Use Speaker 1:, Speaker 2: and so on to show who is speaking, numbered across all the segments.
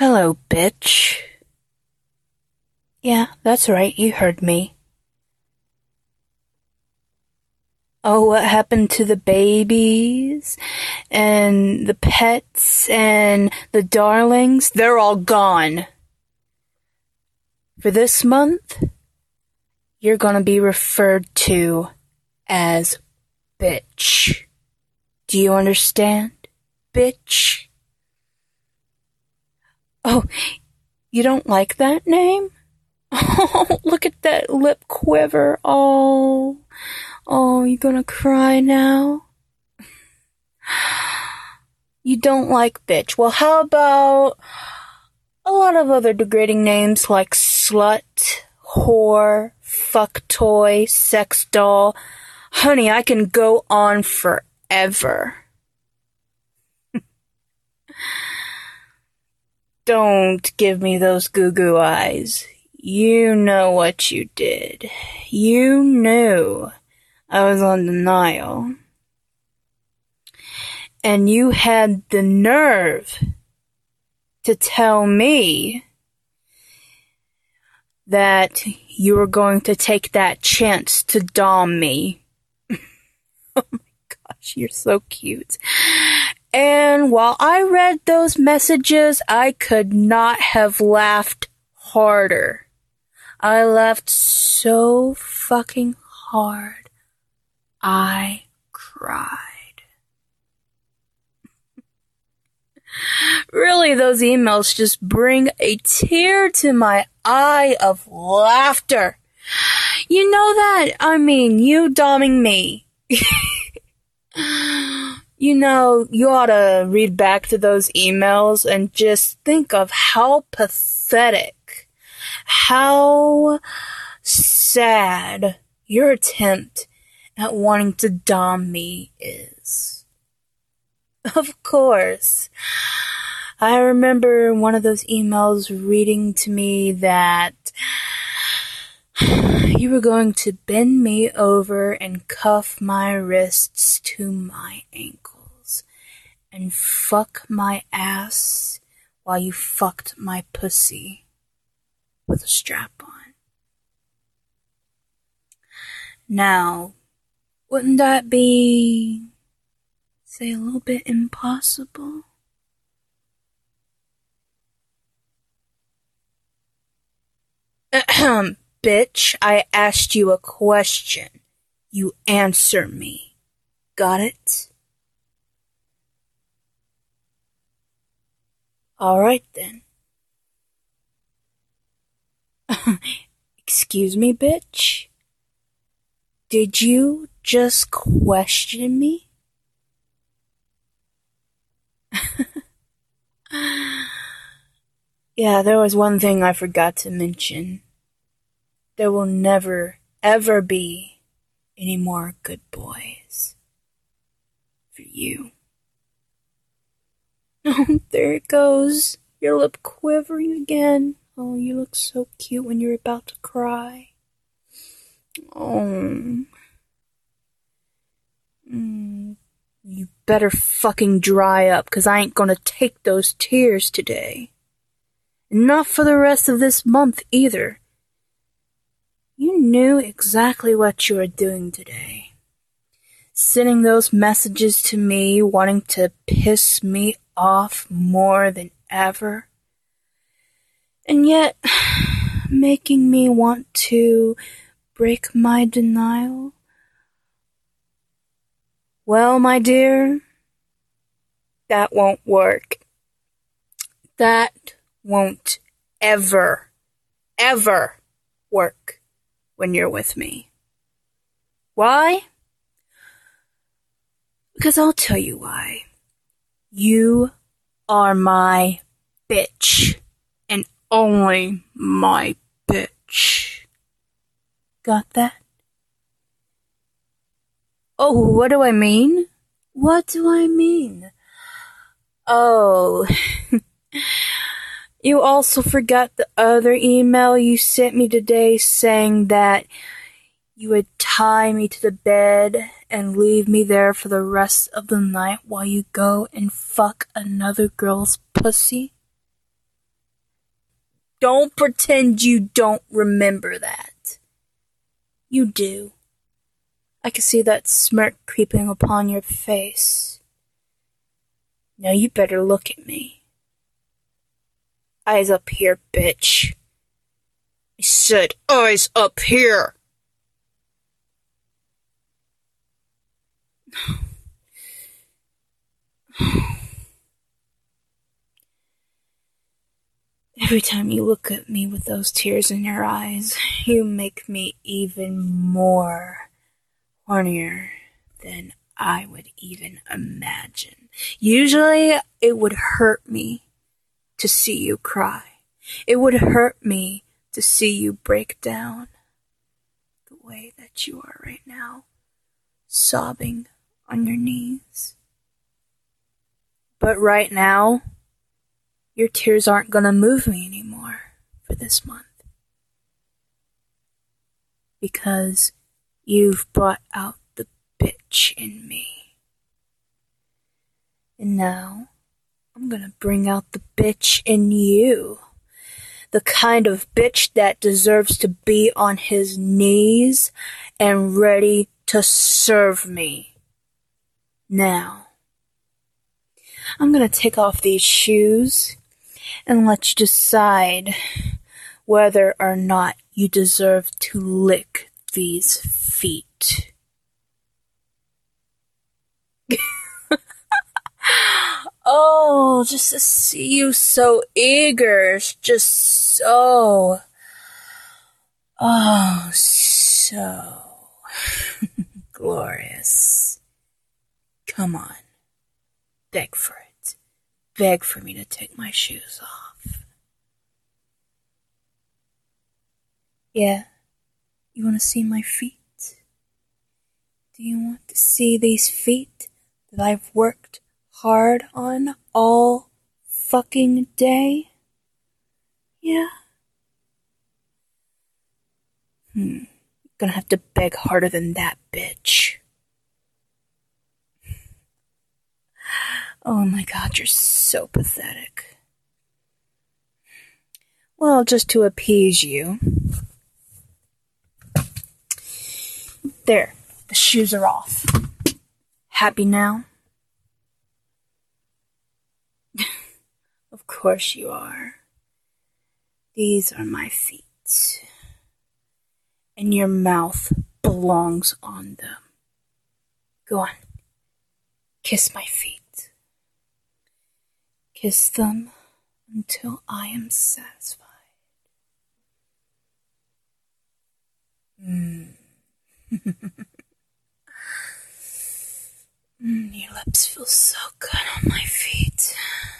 Speaker 1: Hello, bitch. Yeah, that's right, you heard me. Oh, what happened to the babies, and the pets, and the darlings? They're all gone. For this month, you're gonna be referred to as bitch. Do you understand, bitch? Oh, you don't like that name? Oh, look at that lip quiver. Oh, you're gonna cry now? You don't like bitch. Well, how about a lot of other degrading names like slut, whore, fuck toy, sex doll? Honey, I can go on forever. Don't give me those goo-goo eyes. You know what you did. You knew I was on denial. And you had the nerve to tell me that you were going to take that chance to dom me. Oh my gosh, you're so cute. And while I read those messages, I could not have laughed harder. I laughed so fucking hard, I cried. Really, those emails just bring a tear to my eye of laughter. You know that? I mean, you domming me. You know, you ought to read back to those emails and just think of how pathetic, how sad your attempt at wanting to dom me is. Of course. I remember in one of those emails reading to me that you were going to bend me over and cuff my wrists to my ankles and fuck my ass while you fucked my pussy with a strap on. Now, wouldn't that be, say, a little bit impossible? Bitch, I asked you a question. You answer me. Got it? Alright then. Excuse me, bitch? Did you just question me? Yeah, there was one thing I forgot to mention. There will never, ever be any more good boys for you. Oh, there it goes. Your lip quivering again. Oh, you look so cute when you're about to cry. Oh. You better fucking dry up, 'cause I ain't gonna take those tears today. And not for the rest of this month either. You knew exactly what you were doing today. Sending those messages to me, wanting to piss me off more than ever. And yet, making me want to break my denial. Well, my dear, that won't work. That won't ever work when you're with me. Why? Because I'll tell you why. You are my bitch. And only my bitch. Got that? Oh, what do I mean? What do I mean? Oh, you also forgot the other email you sent me today saying that you would tie me to the bed and leave me there for the rest of the night while you go and fuck another girl's pussy? Don't pretend you don't remember that. You do. I can see that smirk creeping upon your face. Now you better look at me. Eyes up here, bitch. I said eyes up here. Every time you look at me with those tears in your eyes, you make me even more hornier than I would even imagine. Usually, it would hurt me to see you cry. It would hurt me to see you break down the way that you are right now, sobbing on your knees. But right now, your tears aren't gonna move me anymore for this month. Because you've brought out the bitch in me. And now, I'm gonna bring out the bitch in you. The kind of bitch that deserves to be on his knees and ready to serve me. Now, I'm gonna take off these shoes and let you decide whether or not you deserve to lick these feet. Oh, just to see you so eager, just so glorious. Come on, beg for it. Beg for me to take my shoes off. Yeah, you want to see my feet? Do you want to see these feet that I've worked hard on all fucking day? Yeah. Gonna have to beg harder than that, bitch. Oh my god, you're so pathetic. Well, just to appease you. There, the shoes are off. Happy now? Of course you are. These are my feet. And your mouth belongs on them. Go on. Kiss my feet. Kiss them until I am satisfied. Your lips feel so good on my feet.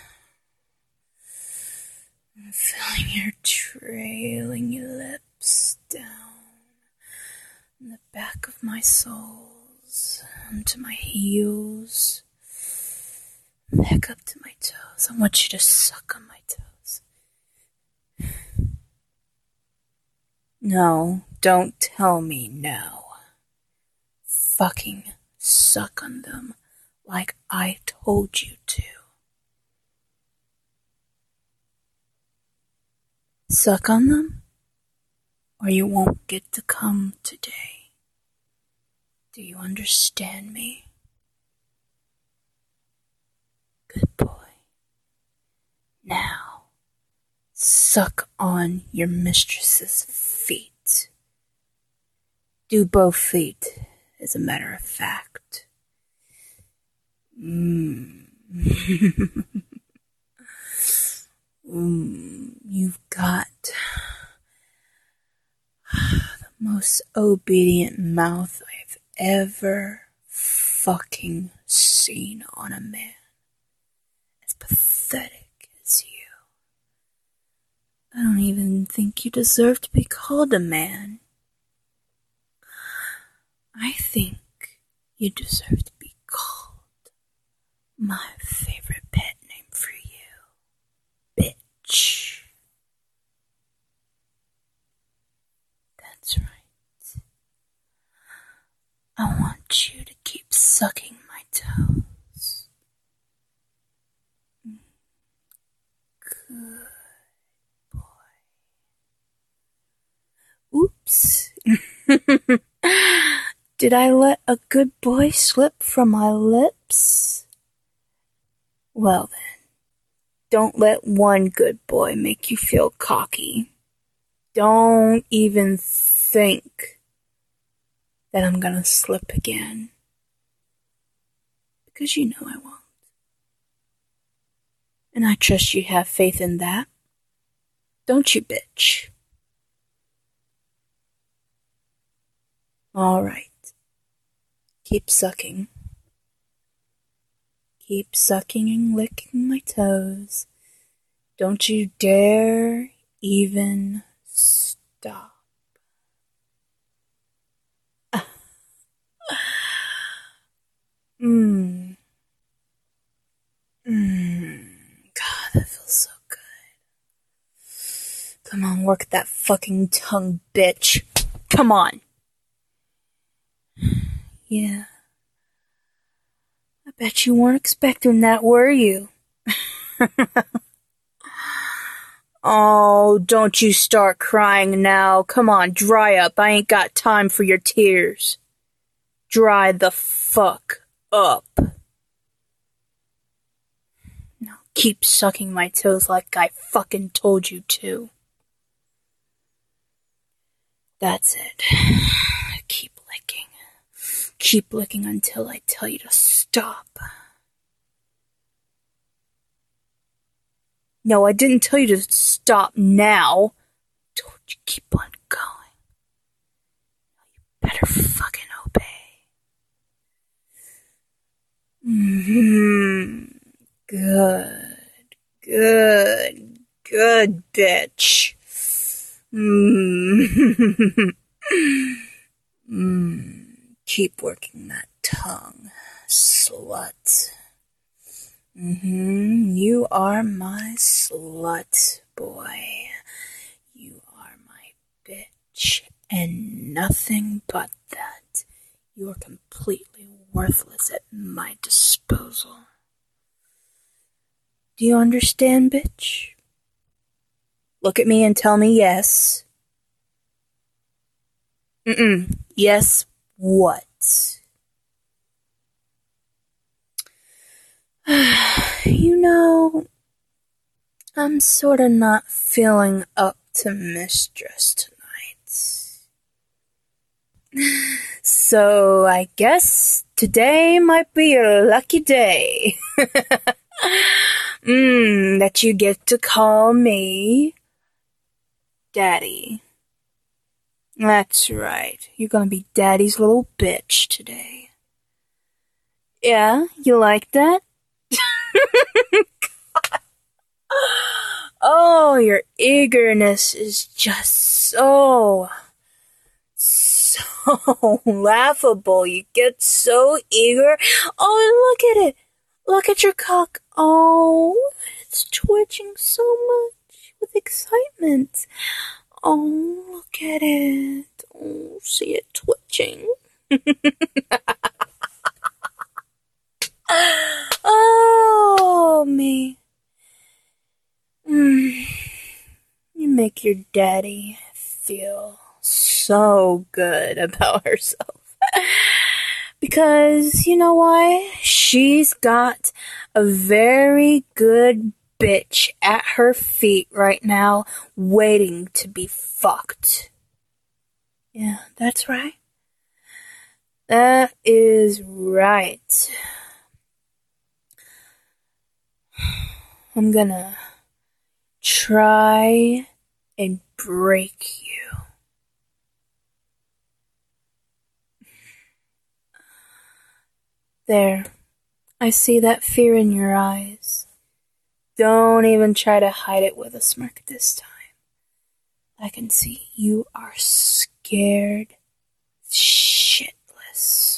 Speaker 1: I'm feeling your trailing lips down the back of my soles, onto my heels, back up to my toes. I want you to suck on my toes. No, don't tell me no. Fucking suck on them like I told you to. Suck on them, or you won't get to come today. Do you understand me? Good boy. Now, suck on your mistress's feet. Do both feet, as a matter of fact. You've got the most obedient mouth I've ever fucking seen on a man. As pathetic as you. I don't even think you deserve to be called a man. I think you deserve to be called my favorite pet name for you. Bitch. That's right. I want you to keep sucking my toes. Good boy. Did I let a good boy slip from my lips? Well then, don't let one good boy make you feel cocky. Don't even think that I'm gonna slip again. Because you know I won't. And I trust you have faith in that. Don't you, bitch? Alright. Keep sucking. Keep sucking and licking my toes. Don't you dare even stop. God, that feels so good. Come on, work that fucking tongue, bitch. Come on. Yeah. I bet you weren't expecting that, were you? Oh, don't you start crying now. Come on, dry up. I ain't got time for your tears. Dry the fuck up. Now keep sucking my toes like I fucking told you to. That's it. Keep licking. Keep licking until I tell you to stop. No, I didn't tell you to stop now. I told you keep on going. You better fucking obey. Good, bitch. Keep working that tongue, slut. You are my slut, boy. You are my bitch, and nothing but that. You are completely worthless at my disposal. Do you understand, bitch? Look at me and tell me yes. Yes, what? You know, I'm sorta not feeling up to Mistress tonight. So I guess today might be a lucky day. That you get to call me Daddy. That's right. You're gonna be Daddy's little bitch today. Yeah, you like that? Oh, your eagerness is just so laughable. You get so eager. Oh, look at it. Look at your cock. Oh, it's twitching so much with excitement. Oh, look at it. Oh, see it twitching. Oh, me. You make your daddy feel so good about herself. Because, you know why? She's got a very good bitch at her feet right now, waiting to be fucked. Yeah, that's right. That is right. I'm gonna try and break you. There. I see that fear in your eyes. Don't even try to hide it with a smirk this time. I can see you are scared shitless.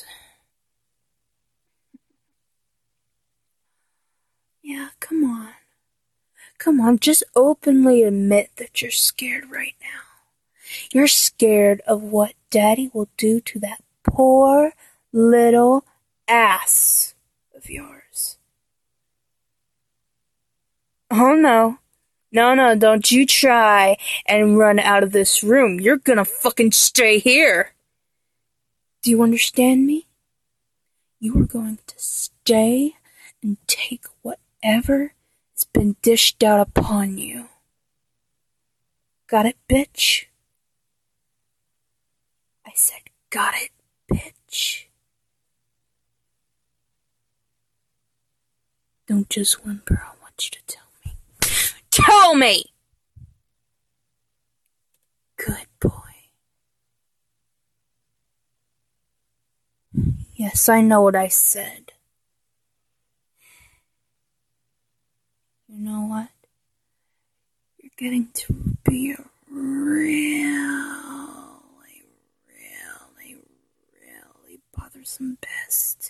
Speaker 1: Yeah, come on. Come on, just openly admit that you're scared right now. You're scared of what Daddy will do to that poor little ass of yours. Oh no. No, don't you try and run out of this room. You're gonna fucking stay here. Do you understand me? You are going to stay and take whatever has been dished out upon you. Got it, bitch? I said, got it, bitch? Don't just whimper, I want you to tell me. Tell me! Good boy. Yes, I know what I said. You know what? You're getting to be a really bothersome pest.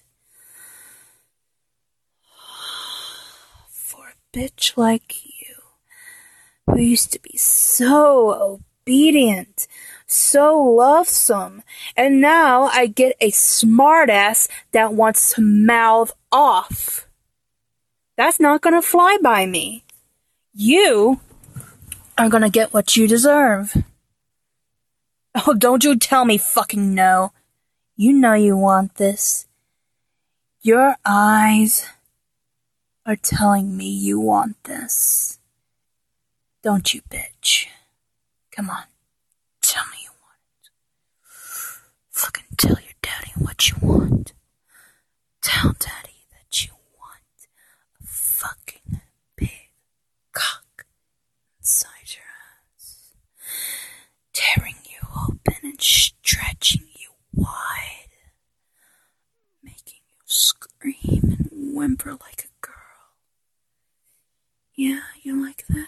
Speaker 1: For a bitch like you, who used to be so obedient, so lovesome, and now I get a smartass that wants to mouth off. That's not gonna fly by me. You are gonna get what you deserve. Oh, don't you tell me fucking no. You know you want this. Your eyes are telling me you want this. Don't you, bitch? Come on. Tell me you want it. Fucking tell your daddy what you want. Tell daddy that you want a fucking big cock inside your ass. Tearing you open and stretching you wide. Making you scream and whimper like a girl. Yeah, you like that?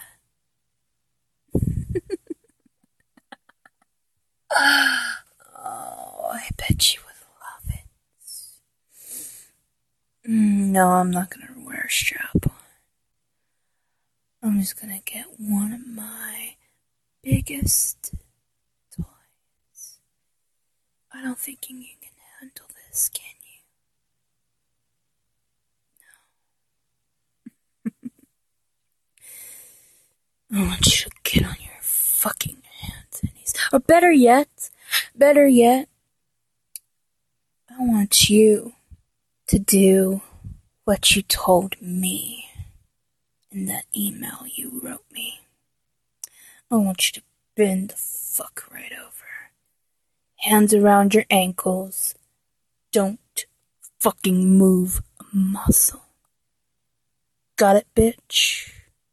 Speaker 1: Oh, I bet you would love it. No, I'm not gonna wear a strap on. I'm just gonna get one of my biggest toys. I don't think you can handle this, can you? No. I want you to get on your fucking hands and knees. Or better yet, I want you to do what you told me in that email you wrote me. I want you to bend the fuck right over. Hands around your ankles. Don't fucking move a muscle. Got it, bitch?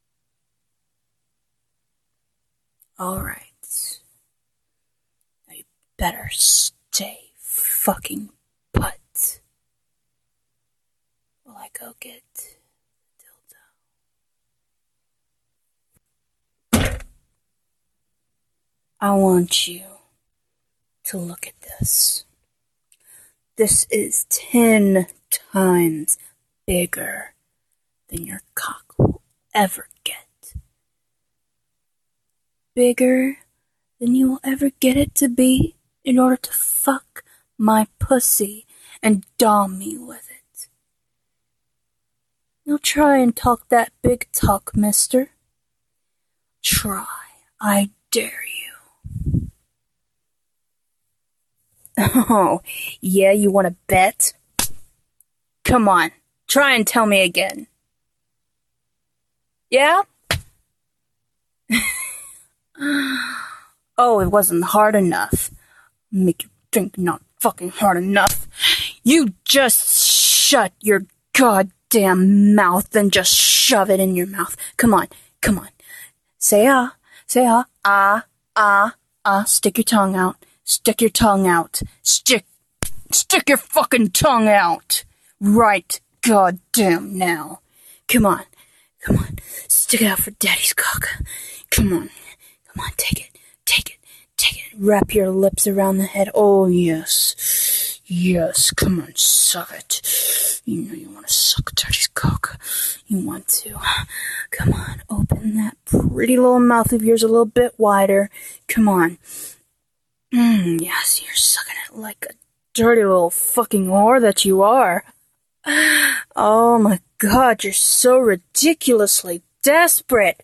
Speaker 1: Alright. Now you better stay fucking put while I go get the dildo. I want you to look at this. This is 10 times bigger than your cock will ever get. Bigger than you will ever get it to be in order to fuck my pussy and dom me with it. Now try and talk that big talk, mister. Try. I dare you. Oh, yeah, you want to bet? Come on, try and tell me again. Yeah? Oh, it wasn't hard enough. Make you think not fucking hard enough. You just shut your goddamn mouth and just shove it in your mouth. Come on. Say ah, stick your tongue out. Stick your tongue out. Stick your fucking tongue out. Right goddamn now. Come on. Stick it out for daddy's cock. Come on, take it. Wrap your lips around the head. Oh, yes, come on, suck it. You know you want to suck daddy's cock. You want to. Come on, open that pretty little mouth of yours a little bit wider. Come on. Yes, you're sucking it like a dirty little fucking whore that you are. Oh my God, you're so ridiculously desperate.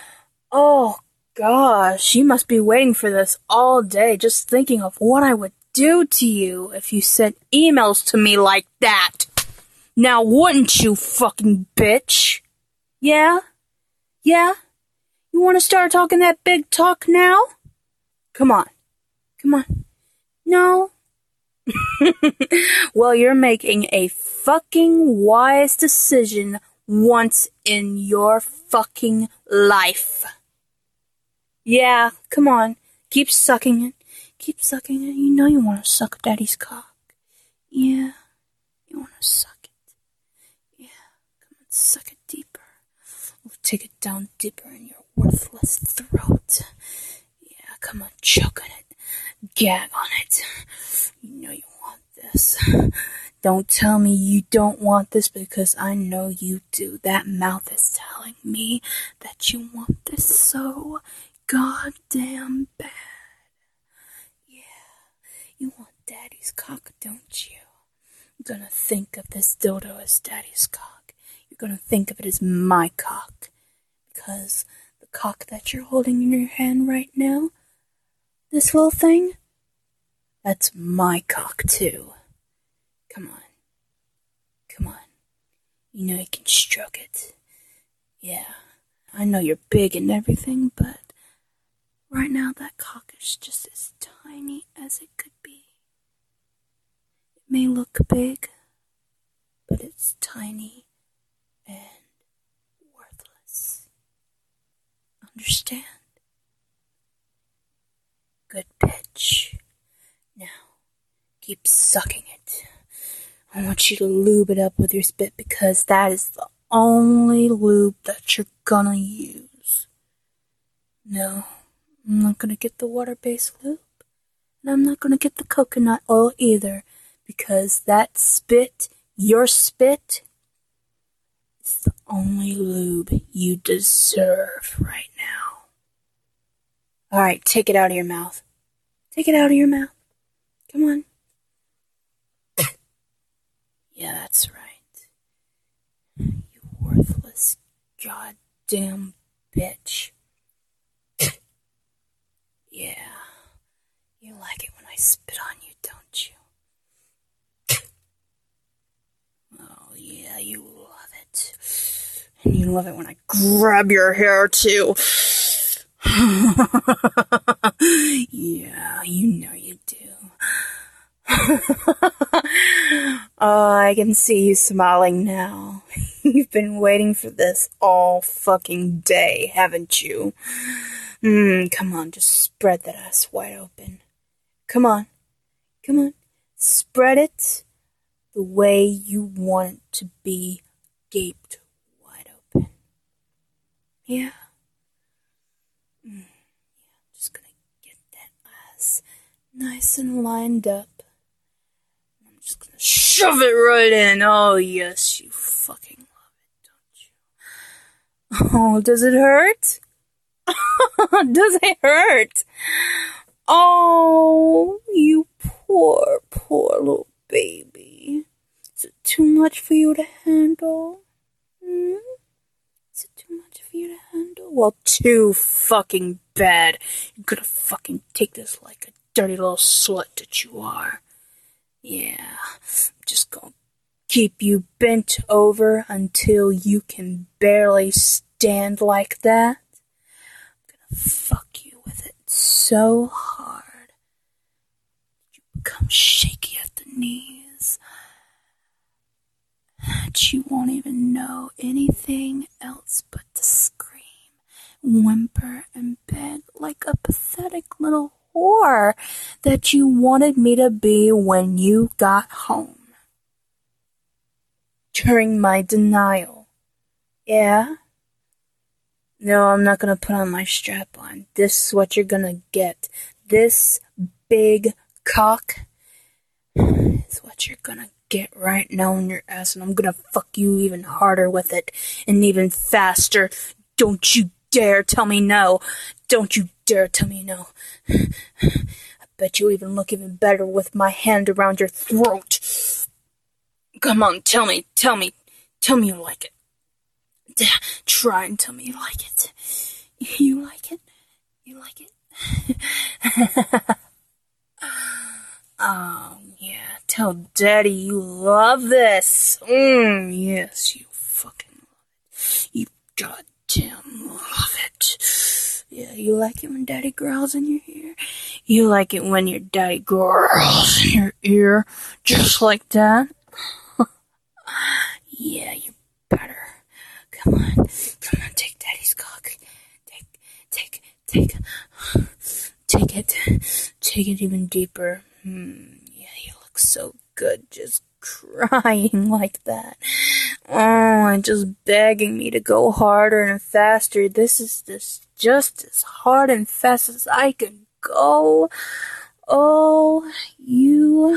Speaker 1: Oh gosh, you must be waiting for this all day, just thinking of what I would do to you if you sent emails to me like that. Now wouldn't you, fucking bitch? Yeah? Yeah? You want to start talking that big talk now? Come on. Come on. No? Well, you're making a fucking wise decision once in your fucking life. Yeah, come on. Keep sucking it. Keep sucking it. You know you want to suck Daddy's cock. Yeah, you want to suck it. Yeah, come on, suck it deeper. We'll take it down deeper in your worthless throat. Yeah, come on, choke on it. Gag on it. You know you want this. Don't tell me you don't want this, because I know you do. That mouth is telling me that you want this so goddamn bad. Yeah, you want Daddy's cock, don't you? You're gonna think of this dildo as Daddy's cock. You're gonna think of it as my cock. Because the cock that you're holding in your hand right now, this little thing, that's my cock too. Come on. Come on. You know you can stroke it. Yeah. I know you're big and everything, but right now that cock is just as tiny as it could be. It may look big, but it's tiny and worthless. Understand? Good bitch. Now, keep sucking it. I want you to lube it up with your spit, because that is the only lube that you're gonna use. No, I'm not gonna get the water-based lube, and I'm not gonna get the coconut oil either, because that spit, your spit, is the only lube you deserve right now. Alright, take it out of your mouth. Take it out of your mouth. Come on. Yeah, that's right. You worthless goddamn bitch. Yeah. You like it when I spit on you, don't you? Oh, yeah, you love it. And you love it when I grab your hair, too. Yeah, you know you do. Oh, I can see you smiling now. You've been waiting for this all fucking day, haven't you? Come on, just spread that ass wide open. Come on. Come on. Spread it the way you want it to be, gaped wide open. Yeah? Yeah, I'm just gonna get that ass nice and lined up. I'm just gonna shove it right in. Oh, yes, you fucking love it, don't you? Oh, does it hurt? Does it hurt? Oh, you poor, poor little baby. Is it too much for you to handle? Is it too much for you to handle? Well, too fucking bad. You're gonna fucking take this like a dirty little slut that you are. Yeah, I'm just gonna keep you bent over until you can barely stand like that. I'm gonna fuck you with it so hard you become shaky at the knees that you won't even know anything else but to scream, whimper, and beg like a pathetic little whore that you wanted me to be when you got home. During my denial. Yeah? No, I'm not gonna put on my strap on. This is what you're gonna get. This big cock is what you're gonna get right now in your ass, and I'm gonna fuck you even harder with it, and even faster. Don't you dare tell me no. Don't you dare tell me no. I bet you even look even better with my hand around your throat. Come on, tell me you like it. Try and tell me you like it. You like it? You like it? Daddy, you love this. Yes, you fucking love it. You goddamn love it. Yeah, you like it when Daddy growls in your ear? You like it when your daddy growls in your ear just like that? Yeah, you better. Come on, take Daddy's cock. Take it even deeper. Yeah, you look so good just crying like that. Oh, and just begging me to go harder and faster. This is just as hard and fast as I can go. Oh, you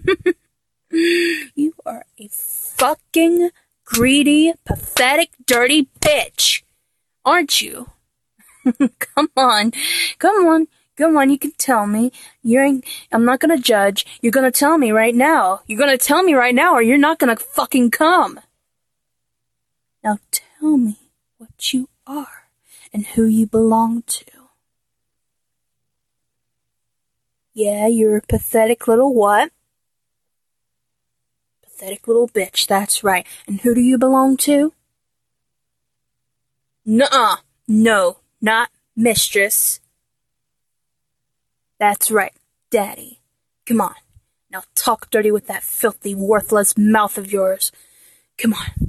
Speaker 1: are a fucking greedy, pathetic, dirty bitch, aren't you? Come on, you can tell me. I'm not gonna judge. You're gonna tell me right now. Or you're not gonna fucking come. Now tell me what you are and who you belong to. Yeah, you're a pathetic little what? Pathetic little bitch, that's right. And who do you belong to? Nuh-uh. No, not mistress. That's right, Daddy. Come on. Now talk dirty with that filthy, worthless mouth of yours. Come on.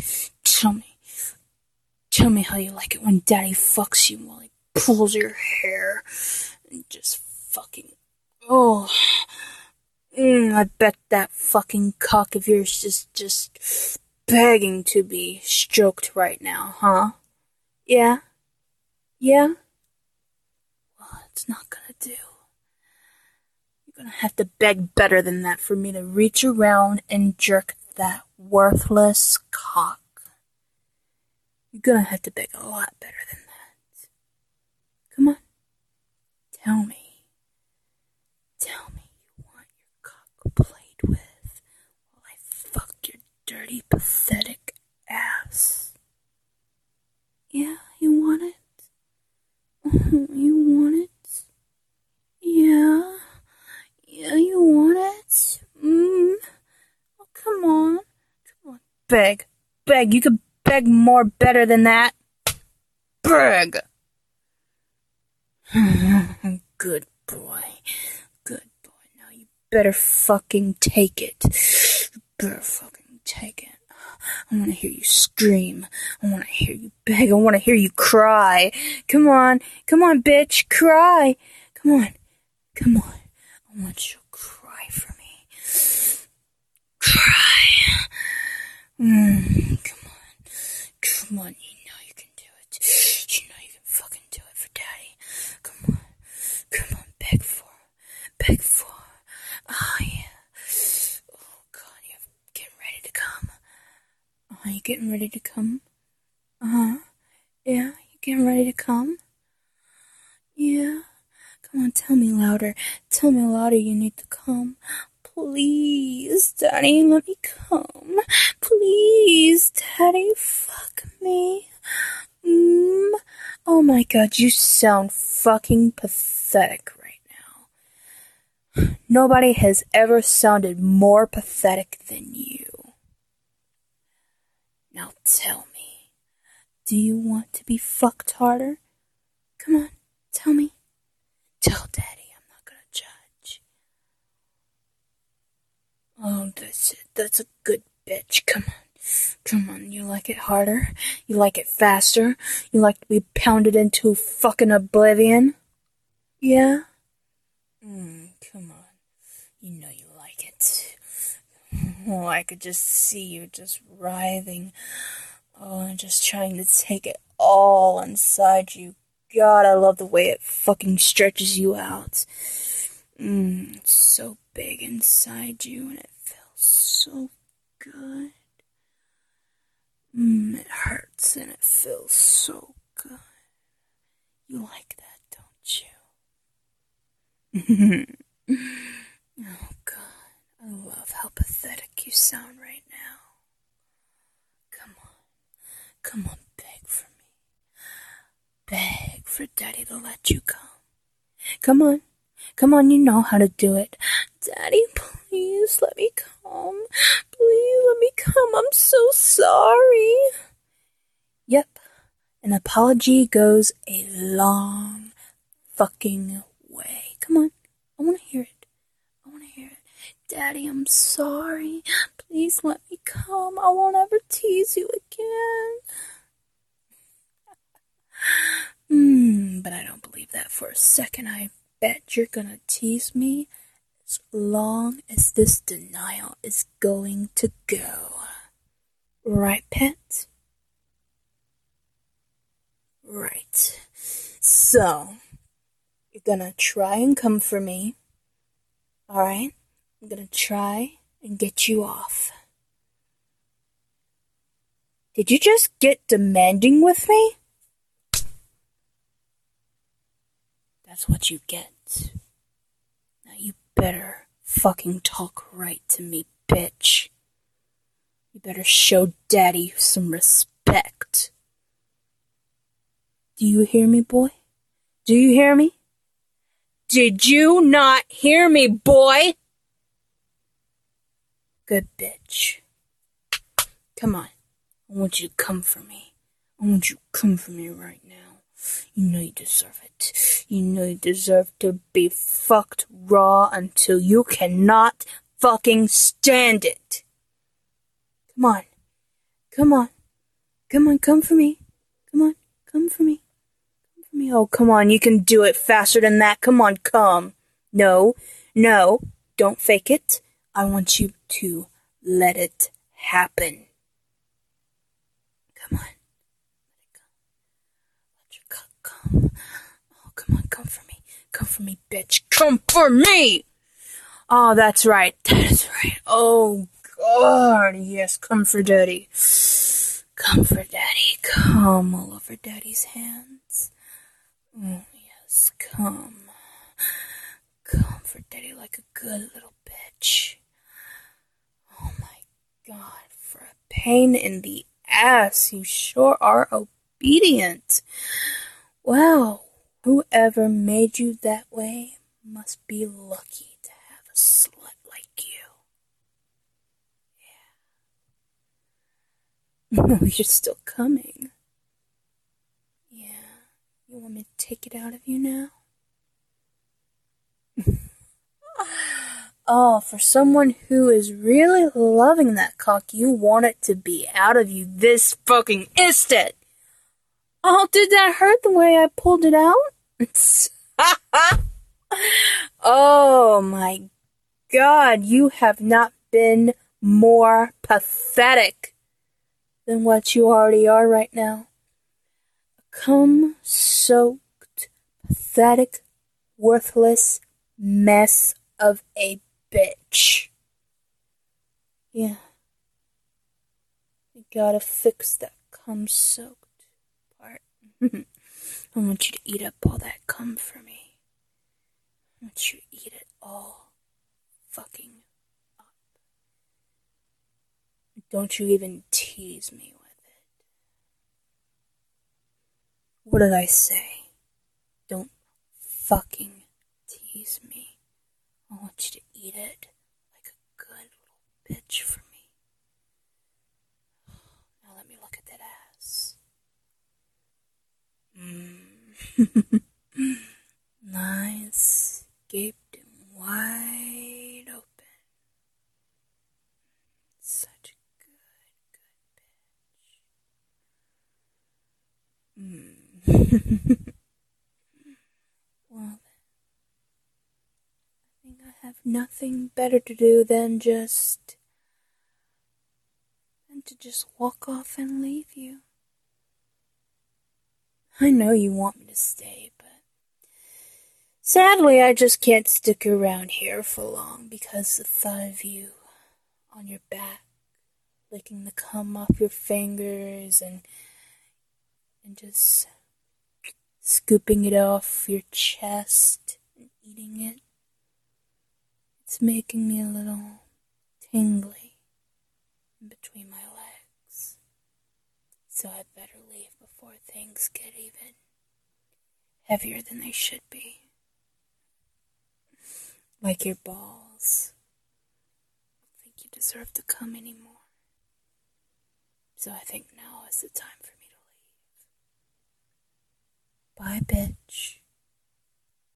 Speaker 1: Tell me how you like it when Daddy fucks you while he pulls your hair and just fucking... Oh... I bet that fucking cock of yours is just begging to be stroked right now, huh? Yeah? Well, it's not gonna do. You're gonna have to beg better than that for me to reach around and jerk that worthless cock. You're gonna have to beg a lot better than that. Come on. Tell me you want your cock played with while I fuck your dirty, pathetic ass. Yeah, you want it? You want it? Yeah, you want it? Oh, come on. Beg. You could beg more better than that. Beg. Good boy. Now you better fucking take it. I want to hear you scream. I want to hear you beg. I want to hear you cry. Come on, bitch, cry. Come on. I want you to cry for me. Cry. Come on. You know you can do it. You know you can fucking do it for Daddy. Come on, beg for. Oh, yeah. Oh, God, you're getting ready to come. Are you getting ready to come? Yeah, you getting ready to come? Yeah. Come on, tell me louder. You need to come. Please, Daddy, let me come. Please, Daddy, fuck me. Oh my God, you sound fucking pathetic right now. Nobody has ever sounded more pathetic than you. Now tell me, do you want to be fucked harder? Come on, tell me. Tell Daddy I'm not gonna judge. Oh, that's it. That's a good bitch. Come on, you like it harder? You like it faster? You like to be pounded into fucking oblivion? Yeah? Come on. You know you like it. Oh, I could just see you just writhing. Oh, and just trying to take it all inside you. God, I love the way it fucking stretches you out. It's so big inside you, and it feels so good. It hurts, and it feels so good. You like that, don't you? Oh, God, I love how pathetic you sound right now. Come on, beg for me. Beg for Daddy to let you come. Come on, you know how to do it. Daddy, please let me come. come. Please let me come. I'm so sorry. Yep, an apology goes a long fucking way. Come on, I want to hear it. I want to hear it. Daddy, I'm sorry. Please let me come. I won't ever tease you again. But I don't believe that for a second. I bet you're gonna tease me as long as this denial is going to go. Right, pet? Right. So, you're gonna try and come for me. Alright? I'm gonna try and get you off. Did you just get demanding with me? That's what you get. Now you better fucking talk right to me, bitch. You better show Daddy some respect. Do you hear me, boy? Do you hear me? Did you not hear me, boy? Good bitch. Come on. I want you to come for me. I want you to come for me right now. You know you deserve it. You know you deserve to be fucked raw until you cannot fucking stand it. Come on. Come on. Come on, come for me. Come on, come for me. Come for me. Oh, come on, you can do it faster than that. Come on, come. No, don't fake it. I want you to let it happen. Come on. Let your cock come. Oh, come on, come for me. Come for me, bitch. Come for me! Oh, that's right. That is right. Oh, God. Yes, come for Daddy. Come for Daddy. Come all over Daddy's hands. Oh, yes, come. Come for Daddy like a good little bitch. Oh, my God. For a pain in the ass. You sure are obedient. Wow. Whoever made you that way must be lucky to have a slut like you. Yeah. You're still coming. Yeah. You want me to take it out of you now? Oh, for someone who is really loving that cock, you want it to be out of you this fucking instant. Oh, did that hurt the way I pulled it out? Oh my God, you have not been more pathetic than what you already are right now. A cum-soaked, pathetic, worthless mess of a bitch. Yeah. You gotta fix that cum-soaked part. I want you to eat up all that cum for me. I want you to eat it all fucking up. Don't you even tease me with it. What did I say? Don't fucking tease me. I want you to eat it like a good little bitch for me. Now let me look at that ass. Nice, gaped and wide open. Such a good bitch. Well, I think I have nothing better to do than to just walk off and leave you. I know you want me to stay, but sadly I just can't stick around here for long because the thought of you on your back, licking the cum off your fingers and just scooping it off your chest and eating it, it's making me a little tingly in between my legs. So I'd better leave before things get even heavier than they should be. Like your balls. I think you deserve to come anymore. So I think now is the time for me to leave. Bye, bitch.